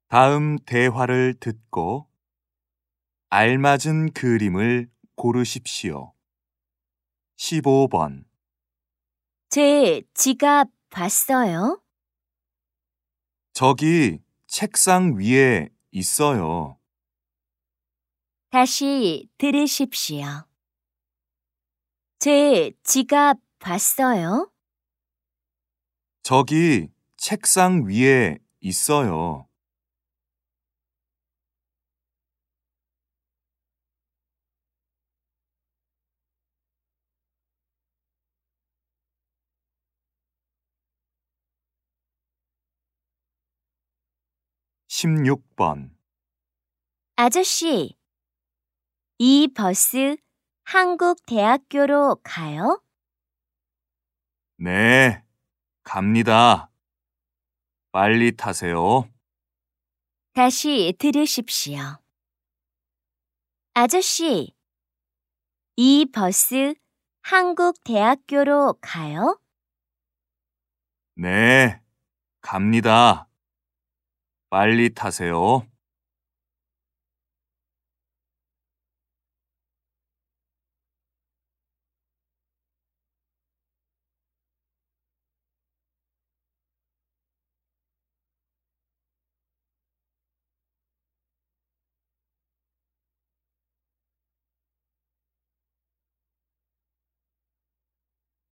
다음 대화를 듣고 알맞은 그림을 고르십시오. 15번. 제 지갑 봤어요? 저기 책상 위에 있어요. 다시 들으십시오. 제 지갑 봤어요? 저기 책상 위에 있어요. 16번. 아저씨, 이 버스 한국 대학교로 가요? 네, 갑니다. 빨리 타세요. 다시 들으십시오. 아저씨, 이 버스 한국 대학교로 가요? 네, 갑니다. 빨리 타세요.